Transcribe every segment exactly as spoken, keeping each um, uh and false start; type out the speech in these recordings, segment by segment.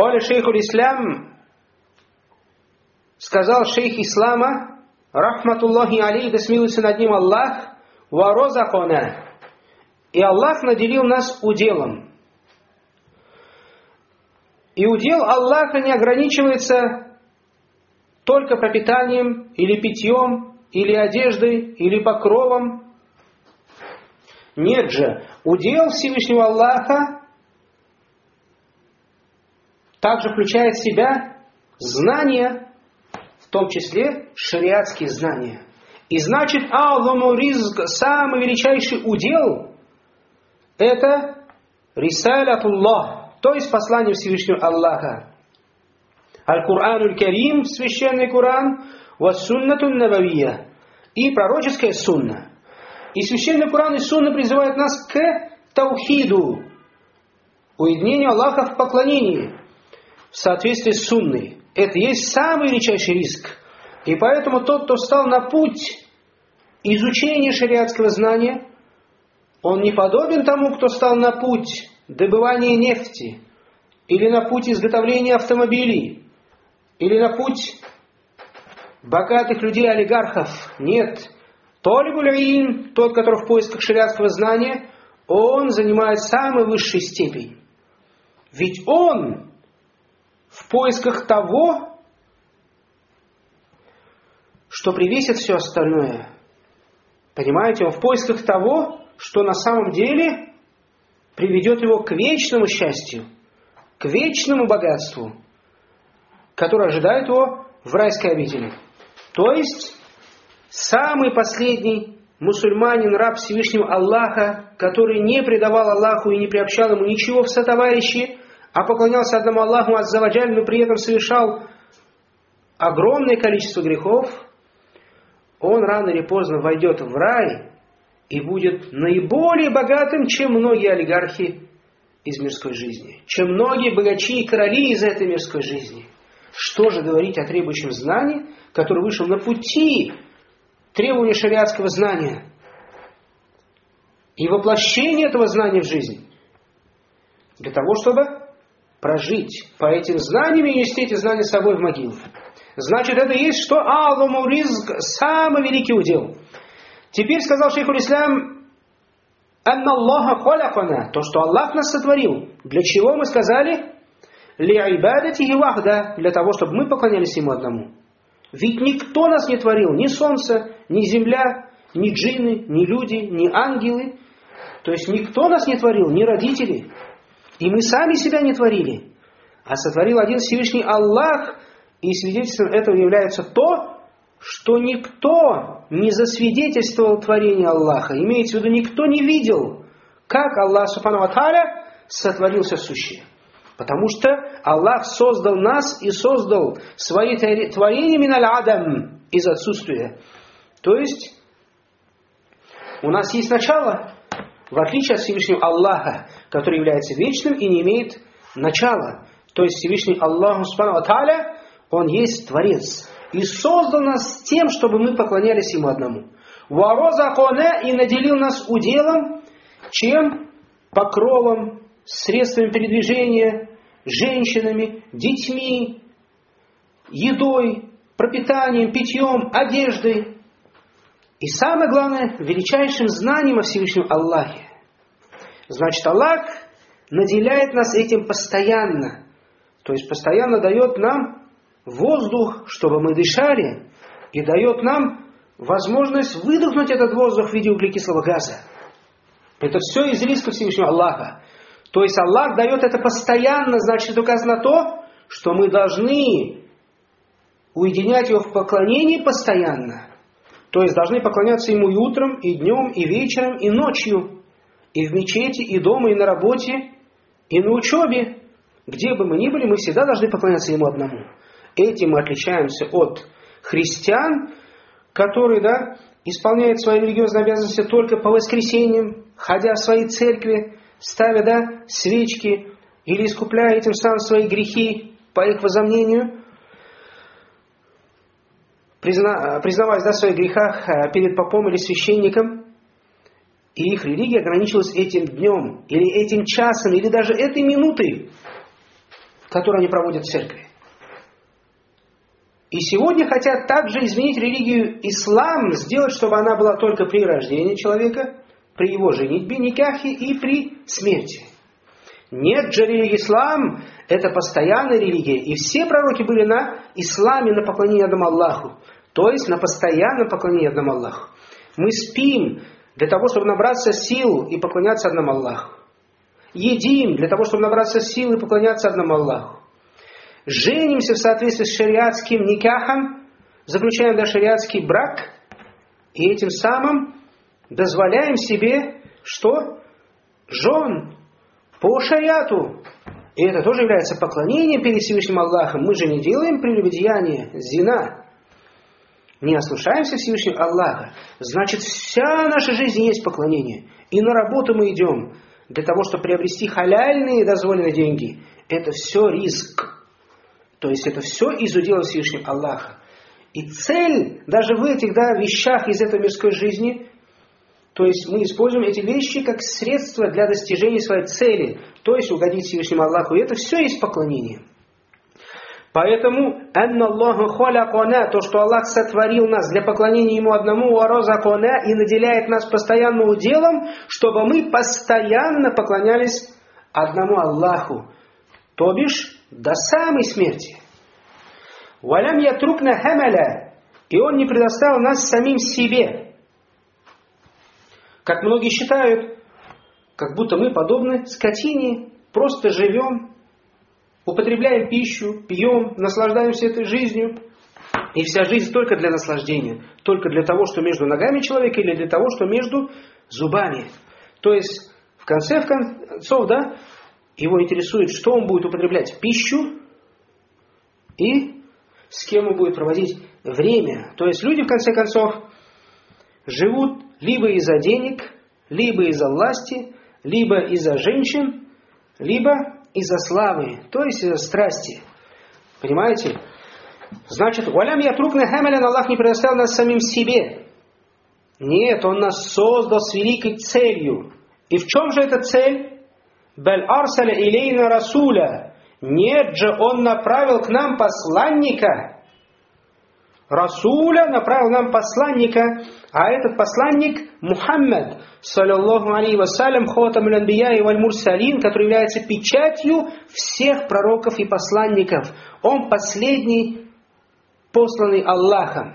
Оля шейхуль ислам, сказал шейх ислама, рахматуллахи алейхи, да смилуется над ним Аллах, ва розакона, и Аллах наделил нас уделом. И удел Аллаха не ограничивается только пропитанием, или питьем, или одеждой, или покровом. Нет же, удел Всевышнего Аллаха также включает в себя знания, в том числе шариатские знания. И значит, а'заму ризк, самый величайший удел, это рисалятуллах, то есть послание Всевышнего Аллаха. Аль-Курануль Карим, священный Коран, ва суннатун набавия, и пророческая сунна. И священный Коран и сунна призывают нас к таухиду, уединению Аллаха в поклонении, в соответствии с сунной. Это есть самый величайший риск. И поэтому тот, кто встал на путь изучения шариатского знания, он не подобен тому, кто стал на путь добывания нефти, или на путь изготовления автомобилей, или на путь богатых людей-олигархов. Нет. Толибуль илм, тот, который в поисках шариатского знания, он занимает самую высшую степень. Ведь он в поисках того, что превесит все остальное. Понимаете, он в поисках того, что на самом деле приведет его к вечному счастью, к вечному богатству, которое ожидает его в райской обители. То есть, самый последний мусульманин, раб Всевышнего Аллаха, который не предавал Аллаху и не приобщал ему ничего в сотоварищи, а поклонялся одному Аллаху азза ва джаль, но при этом совершал огромное количество грехов, он рано или поздно войдет в рай и будет наиболее богатым, чем многие олигархи из мирской жизни, чем многие богачи и короли из этой мирской жизни. Что же говорить о требующем знании, который вышел на пути требования шариатского знания и воплощения этого знания в жизнь, для того, чтобы прожить по этим знаниям и нести эти знания с собой в могилу. Значит, это и есть что? А'заму ризк, самый великий удел. Теперь сказал шейхуль ислам, анна Аллаха халякана, то, что Аллах нас сотворил. Для чего мы сказали? Ли'ибадатихи вахда, для того, чтобы мы поклонялись Ему одному. Ведь никто нас не творил, ни солнце, ни земля, ни джинны, ни люди, ни ангелы. То есть никто нас не творил, ни родители. И мы сами себя не творили, а сотворил один Всевышний Аллах, и свидетельством этого является то, что никто не засвидетельствовал творение Аллаха. Имеется в виду, никто не видел, как Аллах Субхану ва Тааля сотворил все сущее. Потому что Аллах создал нас и создал свои творения миналь адам, из отсутствия. То есть, у нас есть начало, в отличие от Всевышнего Аллаха, который является вечным и не имеет начала. То есть Всевышний Аллах Субхану ва Тааля, Он есть Творец. И создал нас с тем, чтобы мы поклонялись Ему одному. Ва розакона, и наделил нас уделом, чем? Покровом, средствами передвижения, женщинами, детьми, едой, пропитанием, питьем, одеждой. И самое главное, величайшим знанием о Всевышнем Аллахе. Значит, Аллах наделяет нас этим постоянно. То есть, постоянно дает нам воздух, чтобы мы дышали, и дает нам возможность выдохнуть этот воздух в виде углекислого газа. Это все из риска Всевышнего Аллаха. То есть, Аллах дает это постоянно, значит, указано то, что мы должны уединять Его в поклонении постоянно. То есть, должны поклоняться Ему и утром, и днем, и вечером, и ночью. И в мечети, и дома, и на работе, и на учебе. Где бы мы ни были, мы всегда должны поклоняться Ему одному. Этим мы отличаемся от христиан, которые, да, исполняют свои религиозные обязанности только по воскресеньям, ходя в свои церкви, ставя, да, свечки, или искупляя этим самым свои грехи, по их возомнению, призна, признаваясь, да, в своих грехах перед попом или священником. И их религия ограничилась этим днем, или этим часом, или даже этой минутой. которые они проводят в церкви. И сегодня хотят также изменить религию ислам, сделать, чтобы она была только при рождении человека, при его женитьбе, никахе и при смерти. Нет же, религия ислам – это постоянная религия. И все пророки были на исламе, на поклонении одному Аллаху. То есть на постоянном поклонении одному Аллаху. Мы спим для того, чтобы набраться сил и поклоняться одному Аллаху. Едим для того, чтобы набраться сил и поклоняться одному Аллаху. Женимся в соответствии с шариатским никахом, заключаем да, шариатский брак, и этим самым дозволяем себе, что? Жен по шариату. И это тоже является поклонением перед Всевышним Аллахом. Мы же не делаем прелюбодеяние, зина. Не ослушаемся Всевышнего Аллаха. Значит, вся наша жизнь есть поклонение. И на работу мы идем для того, чтобы приобрести халяльные дозволенные деньги. Это все риск. То есть это все из удела Всевышнего Аллаха. И цель даже в этих да, вещах из этой мирской жизни, то есть мы используем эти вещи как средство для достижения своей цели, то есть угодить Всевышнему Аллаху. И это все есть поклонение. Поэтому то, что Аллах сотворил нас для поклонения Ему одному, и наделяет нас постоянным уделом, чтобы мы постоянно поклонялись одному Аллаху, то бишь до самой смерти. «Валям ятрукна хамаля», и Он не предоставил нас самим себе. Как многие считают, как будто мы подобны скотине, просто живем, употребляем пищу, пьем, наслаждаемся этой жизнью. И вся жизнь только для наслаждения, только для того, что между ногами человека, или для того, что между зубами. То есть, в конце в концов, да, его интересует, что он будет употреблять пищу и с кем он будет проводить время. То есть люди, в конце концов, живут либо из-за денег, либо из-за власти, либо из-за женщин, либо из-за славы, то есть из-за страсти. Понимаете? Значит, «Валям ятрукна хамалян», Аллах не предоставил нас самим себе. Нет, Он нас создал с великой целью. И в чем же эта цель? «Баль арсаля илейна расуля». Нет же, Он направил к нам посланника. Расуля направил нам посланника, а этот посланник Мухаммад, саллаллаху алейхи вассалям, хатамуль анбия валь мурсалин, который является печатью всех пророков и посланников. Он последний, посланный Аллахом.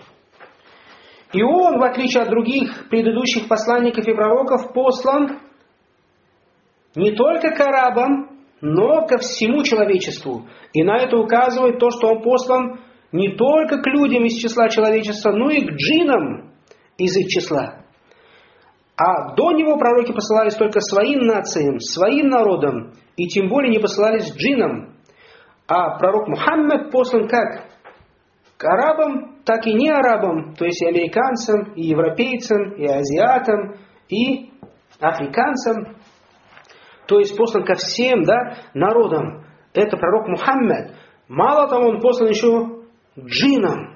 И он, в отличие от других предыдущих посланников и пророков, послан не только к арабам, но ко всему человечеству. И на это указывает то, что он послан не только к людям из числа человечества, но и к джиннам из их числа. А до него пророки посылались только своим нациям, своим народам, и тем более не посылались джиннам. А пророк Мухаммад послан как к арабам, так и не арабам, то есть и американцам, и европейцам, и азиатам, и африканцам. То есть послан ко всем да, народам. Это пророк Мухаммад. Мало того, он послан еще джиннам.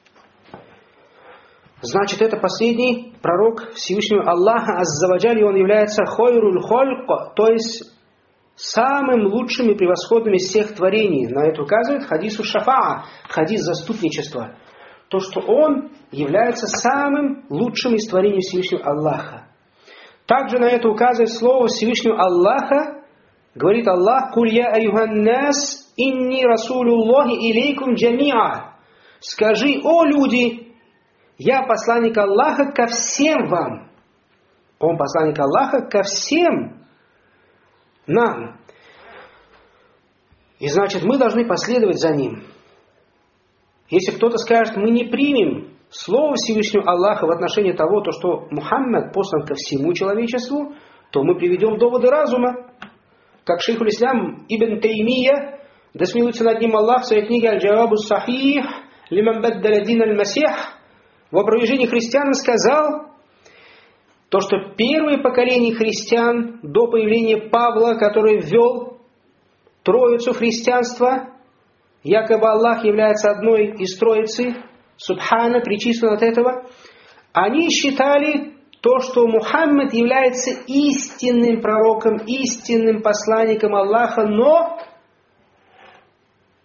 Значит, это последний пророк Всевышнего Аллаха Азза ва Джаль, и он является хойруль хольк, то есть самым лучшим и превосходным из всех творений. На это указывает хадису шафаа, хадис заступничества. То, что он является самым лучшим из творений Всевышнего Аллаха. Также на это указывает слово Всевышнего Аллаха. Говорит Аллах: «Куль я аюхан нас, инни расулуллахи илейкум джамиа». Скажи, о люди, я посланник Аллаха ко всем вам. Он посланник Аллаха ко всем нам. И значит, мы должны последовать за ним. Если кто-то скажет, мы не примем слово Всевышнего Аллаха в отношении того, то, что Мухаммад послан ко всему человечеству, то мы приведем доводы разума. Как шейхуль ислям Ибн Таймия, да смилуется над ним Аллах, в своей книге «Аль-Джавабу Сахих лиман баддаля дин аль-Масих», в опровержении христиан сказал, то, что первое поколение христиан до появления Павла, который ввел троицу христианства, якобы Аллах является одной из троицы, субхана, причислен от этого, они считали то, что Мухаммад является истинным пророком, истинным посланником Аллаха, но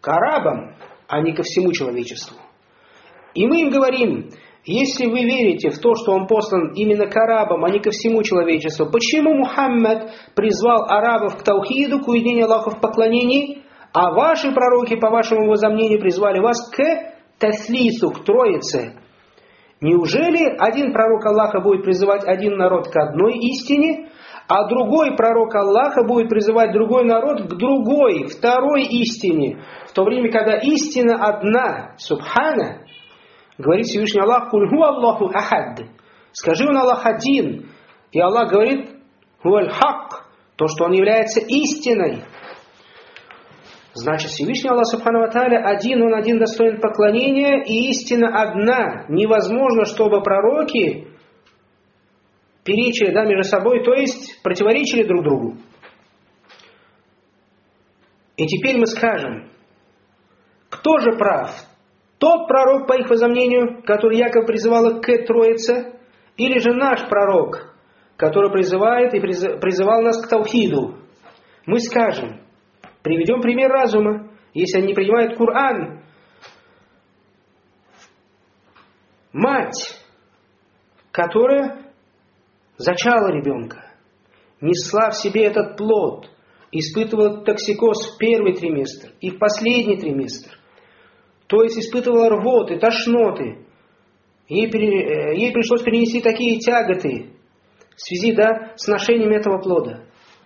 к арабам, а не ко всему человечеству. И мы им говорим, если вы верите в то, что он послан именно к арабам, а не ко всему человечеству, почему Мухаммад призвал арабов к таухиду, к уединению Аллаха в поклонении, а ваши пророки, по вашему возомнению, призвали вас к таслису, к троице? Неужели один пророк Аллаха будет призывать один народ к одной истине, а другой пророк Аллаха будет призывать другой народ к другой, второй истине, в то время, когда истина одна, субхана, говорит Всевышний Аллах, «Куль ху Аллаху ахад». Скажи, он Аллах один. И Аллах говорит, «Хуаль хак», то, что он является истиной. Значит, Всевышний Аллах Субхану ва Тааля один, он один достоин поклонения, и истина одна. Невозможно, чтобы пророки перечили, да, между собой, то есть противоречили друг другу. И теперь мы скажем, кто же прав? Тот пророк, по их возомнению, который якобы призывал к Троице, или же наш пророк, который призывает и призывал нас к таухиду? Мы скажем, приведем пример разума, если они не принимают Коран. Мать, которая зачала ребенка, несла в себе этот плод, испытывала токсикоз в первый триместр и в последний триместр, то есть испытывала рвоты, тошноты, ей, пере, ей пришлось перенести такие тяготы в связи, да, с ношением этого плода.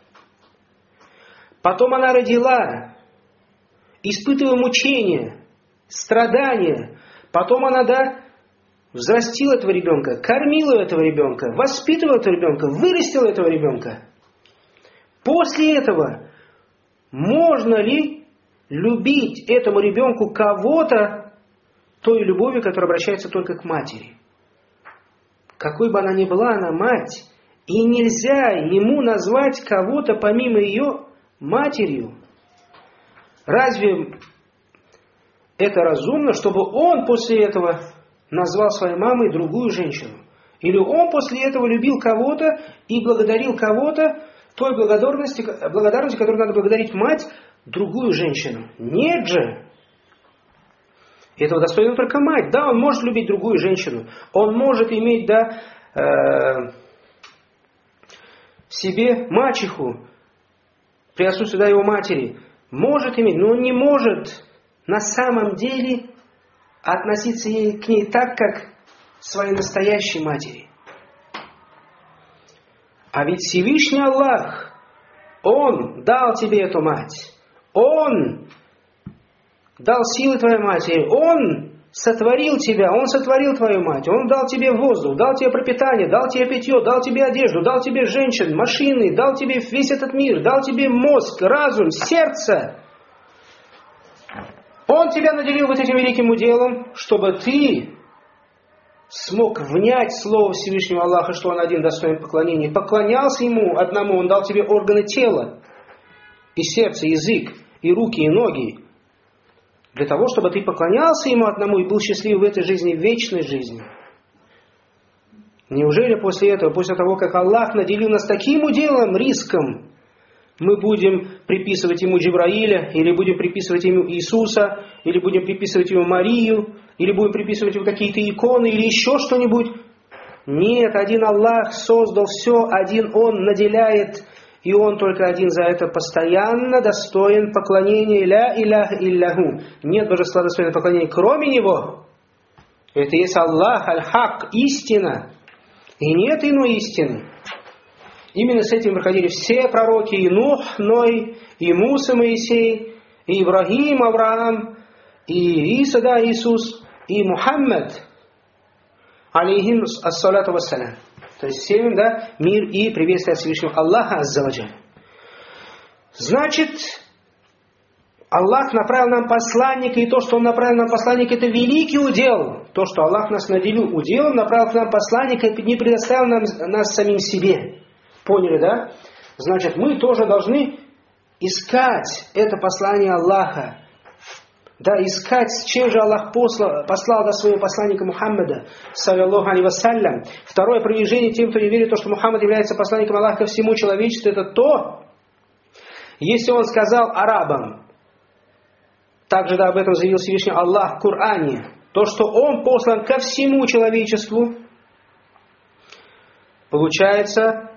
Потом она родила, испытывая мучения, страдания. Потом она, да, взрастила этого ребенка, кормила этого ребенка, воспитывала этого ребенка, вырастила этого ребенка. После этого можно ли любить этому ребенку кого-то той любовью, которая обращается только к матери? Какой бы она ни была, она мать. И нельзя ему назвать кого-то помимо ее матерью. Разве это разумно, чтобы он после этого назвал своей мамой другую женщину? Или он после этого любил кого-то и благодарил кого-то той благодарности, благодарности, которую надо благодарить мать, другую женщину? Нет же! Этого достойна только мать. Да, он может любить другую женщину. Он может иметь, да, э, в себе мачеху, при отсутствии, да, его матери. Может иметь, но он не может на самом деле относиться ей, к ней так, как своей настоящей матери. А ведь Всевышний Аллах, Он дал тебе эту мать. Он дал силы твоей матери. Он сотворил тебя. Он сотворил твою мать. Он дал тебе воздух, дал тебе пропитание, дал тебе питье, дал тебе одежду, дал тебе женщин, машины, дал тебе весь этот мир, дал тебе мозг, разум, сердце. Он тебя наделил вот этим великим уделом, чтобы ты смог внять слово Всевышнего Аллаха, что Он один достоин поклонения. Поклонялся Ему одному, Он дал тебе органы тела, и сердце, и язык, и руки, и ноги. Для того, чтобы ты поклонялся Ему одному и был счастлив в этой жизни, в вечной жизни. Неужели после этого, после того, как Аллах наделил нас таким уделом, риском, мы будем приписывать Ему Джибраиля, или будем приписывать Ему Иисуса, или будем приписывать Ему Марию, или будем приписывать Ему какие-то иконы, или еще что-нибудь? Нет, один Аллах создал все, один Он наделяет, и Он только один за это постоянно достоин поклонения. Ля иляха илляху. Нет божества достойного поклонения, кроме Него. Это есть Аллах, аль-хак, истина. И нет иной истины. Именно с этим выходили все пророки, и Нух, Ной, и Муса, Моисей, и Ибрагим, Авраам, и Иса, да, Иисус, и Мухаммад, алейхим ассалату вассалям. То есть всем, да, мир и приветствие от Всевышнего Аллаха азза ва джаль. Значит, Аллах направил нам посланника, и то, что Он направил нам посланника, это великий удел. То, что Аллах нас наделил уделом, направил к нам посланника, не предоставил нам, нас самим себе. Поняли, да? Значит, мы тоже должны искать это послание Аллаха. Да, искать, с чем же Аллах послал, послал до своего посланника Мухаммада, саллаллаху алейхи вассалям. Второе опровержение тем, кто не верит в то, что Мухаммад является посланником Аллаха ко всему человечеству, это то, если он сказал арабам, также да, об этом заявил Всевышний Аллах в Коране, то, что Он послан ко всему человечеству, получается,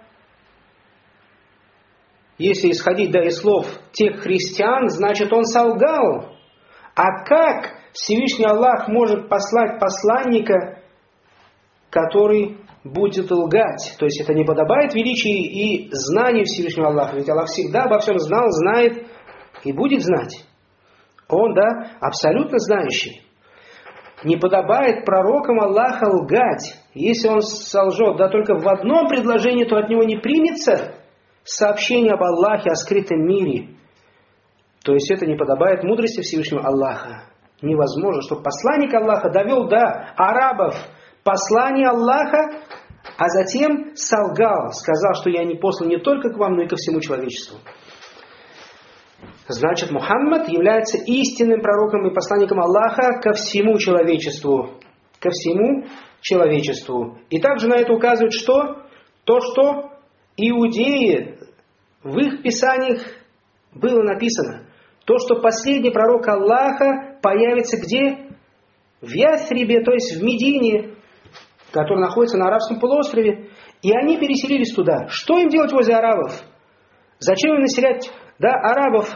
если исходить да, из слов тех христиан, значит Он солгал. А как Всевышний Аллах может послать посланника, который будет лгать? То есть это не подобает величию и знанию Всевышнего Аллаха. Ведь Аллах всегда обо всем знал, знает и будет знать. Он, да, абсолютно знающий. Не подобает пророкам Аллаха лгать. Если он солжет, да только в одном предложении, то от него не примется сообщение об Аллахе, о скрытом мире. То есть это не подобает мудрости Всевышнего Аллаха. Невозможно, чтобы посланник Аллаха довел до арабов послание Аллаха, а затем солгал, сказал, что я не послан не только к вам, но и ко всему человечеству. Значит, Мухаммад является истинным пророком и посланником Аллаха ко всему человечеству. Ко всему человечеству. И также на это указывает что? То, что иудеи, в их писаниях было написано. То, что последний пророк Аллаха появится где? В Ясрибе, то есть в Медине, который находится на арабском полуострове. И они переселились туда. Что им делать возле арабов? Зачем им населять, да, арабов?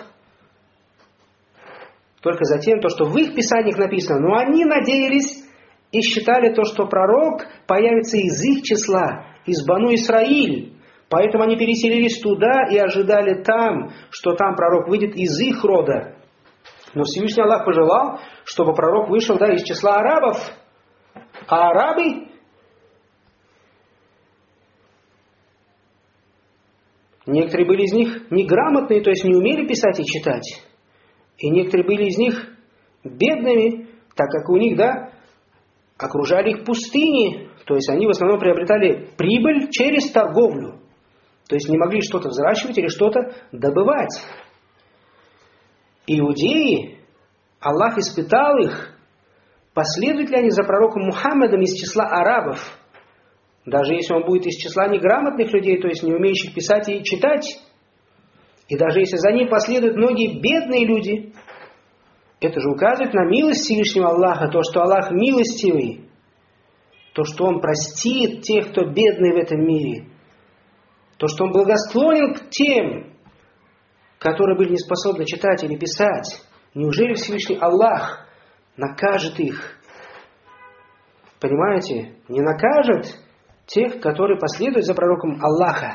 Только затем, то, что в их писаниях написано. Но они надеялись и считали то, что пророк появится из их числа, из Бану Исраиль. Поэтому они переселились туда и ожидали там, что там пророк выйдет из их рода. Но Всевышний Аллах пожелал, чтобы пророк вышел, да, из числа арабов. А арабы, некоторые были из них неграмотные, то есть не умели писать и читать. И некоторые были из них бедными, так как у них, да, окружали их пустыни. То есть они в основном приобретали прибыль через торговлю. То есть не могли что-то взращивать или что-то добывать. Иудеи, Аллах испытал их, последуют ли они за пророком Мухаммадом из числа арабов. Даже если он будет из числа неграмотных людей, то есть не умеющих писать и читать. И даже если за ним последуют многие бедные люди, это же указывает на милость Всевышнего Аллаха, то, что Аллах милостивый, то, что Он простит тех, кто бедный в этом мире, то, что Он благосклонен к тем, которые были не способны читать или писать. Неужели Всевышний Аллах накажет их? Понимаете? Не накажет тех, которые последуют за пророком Аллаха.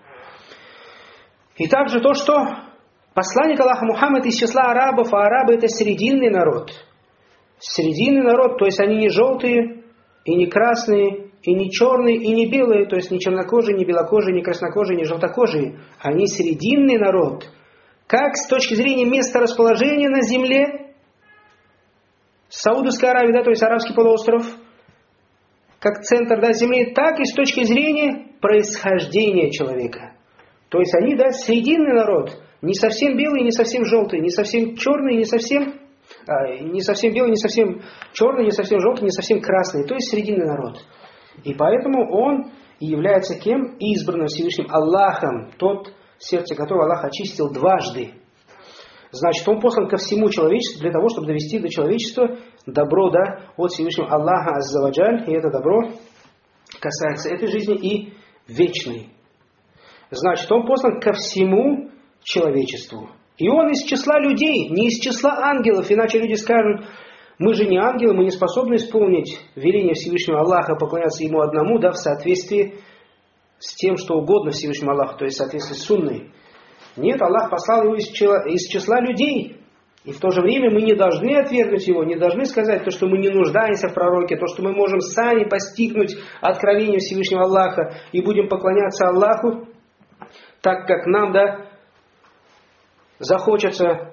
И также то, что посланник Аллаха Мухаммад из числа арабов, а арабы это срединный народ. Срединный народ, то есть они не желтые, и не красные, и не черные, и не белые, то есть не чернокожие, не белокожие, не краснокожие, не желтокожие. Они срединный народ. Как с точки зрения места расположения на земле, Саудовская Аравия, да, то есть арабский полуостров, как центр, да, земли, так и с точки зрения происхождения человека. То есть они, да, срединный народ, не совсем белый, не совсем желтый, не совсем черный, не совсем, а, не совсем белый, не совсем черный, не совсем желтый, не совсем красный. То есть срединный народ. И поэтому он и является кем? Избранным Всевышним Аллахом, тот, сердце которого Аллах очистил дважды. Значит, он послан ко всему человечеству для того, чтобы довести до человечества добро, да, от Всевышнего Аллаха Азза ва Джаль. И это добро касается этой жизни и вечной. Значит, он послан ко всему человечеству. И он из числа людей, не из числа ангелов. Иначе люди скажут, мы же не ангелы, мы не способны исполнить веление Всевышнего Аллаха, поклоняться Ему одному, да, в соответствии с тем, что угодно Всевышнему Аллаху, то есть в соответствии с сунной. Нет, Аллах послал его из числа, из числа людей. И в то же время мы не должны отвергнуть его, не должны сказать то, что мы не нуждаемся в пророке, то, что мы можем сами постигнуть откровение Всевышнего Аллаха и будем поклоняться Аллаху, так как нам, да, захочется.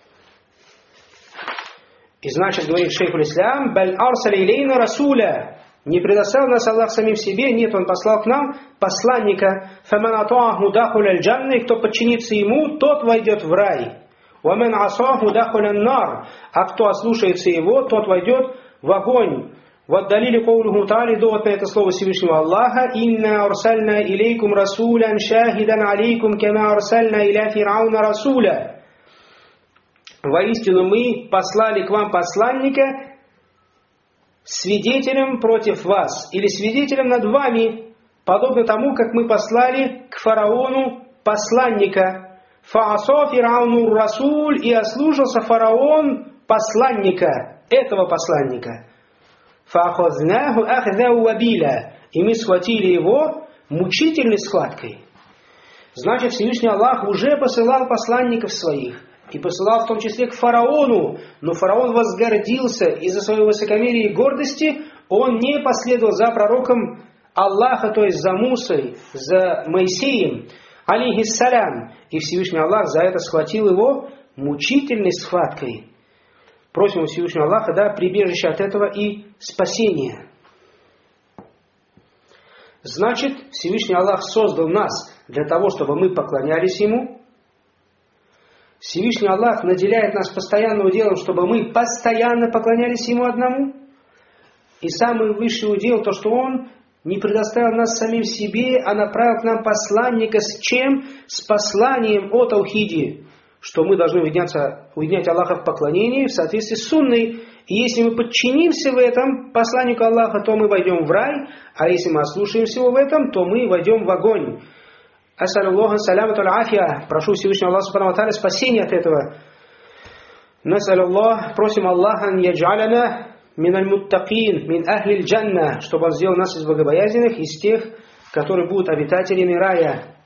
И значит, говорит шейхуль ислям, «Баль арсали илейна расуля». Не предоставил нас Аллах самим себе, нет, Он послал к нам посланника. «Фаман атуаху дахуля аль-джанны», кто подчинится ему, тот войдет в рай. «Ваман асаху дахуля нар», а кто ослушается его, тот войдет в огонь. «Ваддалили каулуху та'али», довод на это слово Всевышнего Аллаха, «Инна арсальна илейкум расулян шахидан алейкум кама арсальна иля фирауна расуля». воистину мы послали к вам посланника свидетелем против вас, или свидетелем над вами, подобно тому, как мы послали к фараону посланника. Фаасо фирауну расуль, и ослушался фараон посланника, этого посланника. Фаахознаху ахдау вабиля, и мы схватили его мучительной схваткой. Значит, Всевышний Аллах уже посылал посланников своих, и посылал в том числе к фараону, но фараон возгордился из-за своего высокомерия и гордости, он не последовал за пророком Аллаха, то есть за Мусой, за Моисеем, алейхиссалям, и Всевышний Аллах за это схватил его мучительной схваткой. Просим у Всевышнего Аллаха, да, прибежище от этого и спасения. Значит, Всевышний Аллах создал нас для того, чтобы мы поклонялись Ему. Всевышний Аллах наделяет нас постоянным уделом, чтобы мы постоянно поклонялись Ему одному. И самый высший удел, то, что Он не предоставил нас самим себе, а направил к нам посланника с чем? С посланием о таухиде, что мы должны уединяться, уединять Аллаха в поклонении в соответствии с сунной. И если мы подчинимся в этом посланнику Аллаха, то мы войдем в рай, а если мы ослушаемся его в этом, то мы войдем в огонь. Асалюллаха салямату аль-афия. Прошу Всевышнего Аллаха субхану ва тааля спасения от этого. Насалюллах, просим Аллаха яджаляна мин аль-муттакин, мин ахли аль-джанна, чтобы Он сделал нас из богобоязненных, из тех, которые будут обитателями рая.